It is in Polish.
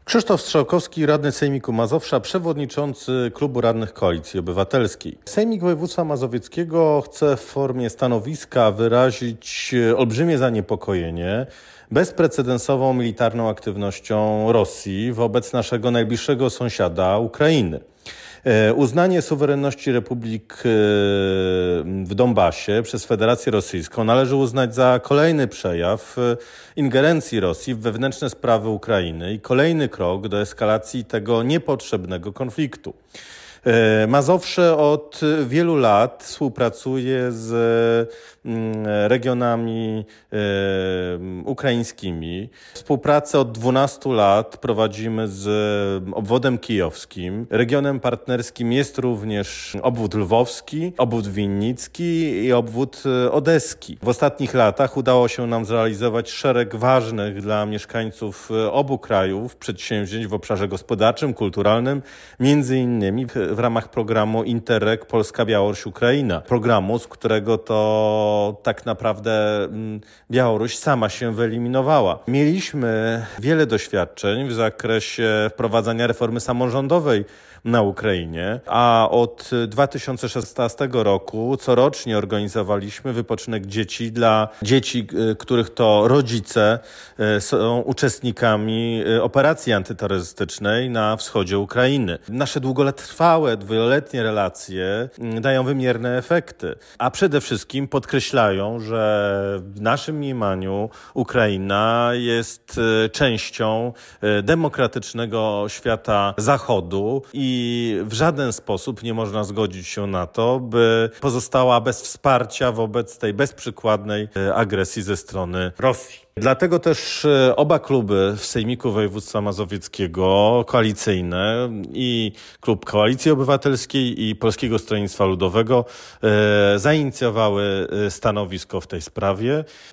Krzysztof Strzałkowski, radny Sejmiku Mazowsza, przewodniczący Klubu Radnych Koalicji Obywatelskiej. Sejmik Województwa Mazowieckiego chce w formie stanowiska wyrazić olbrzymie zaniepokojenie bezprecedensową militarną aktywnością Rosji wobec naszego najbliższego sąsiada, Ukrainy. Uznanie suwerenności republik w Donbasie przez Federację Rosyjską należy uznać za kolejny przejaw ingerencji Rosji w wewnętrzne sprawy Ukrainy i kolejny krok do eskalacji tego niepotrzebnego konfliktu. Mazowsze od wielu lat współpracuje z regionami ukraińskimi. Współpracę od 12 lat prowadzimy z obwodem kijowskim. Regionem partnerskim jest również obwód lwowski, obwód winnicki i obwód odeski. W ostatnich latach udało się nam zrealizować szereg ważnych dla mieszkańców obu krajów przedsięwzięć w obszarze gospodarczym, kulturalnym, między innymi w ramach programu Interreg Polska-Białoruś-Ukraina. Programu, z którego to tak naprawdę Białoruś sama się wyeliminowała. Mieliśmy wiele doświadczeń w zakresie wprowadzania reformy samorządowej na Ukrainie, a od 2016 roku corocznie organizowaliśmy wypoczynek dzieci dla dzieci, których to rodzice są uczestnikami operacji antyterrorystycznej na wschodzie Ukrainy. Nasze długotrwałe, wieloletnie relacje dają wymierne efekty, a przede wszystkim podkreślają, że w naszym mniemaniu Ukraina jest częścią demokratycznego świata Zachodu i w żaden sposób nie można zgodzić się na to, by pozostała bez wsparcia wobec tej bezprzykładnej agresji ze strony Rosji. Dlatego też oba kluby w Sejmiku Województwa Mazowieckiego, koalicyjne, i Klub Koalicji Obywatelskiej i Polskiego Stronnictwa Ludowego zainicjowały stanowisko w tej sprawie.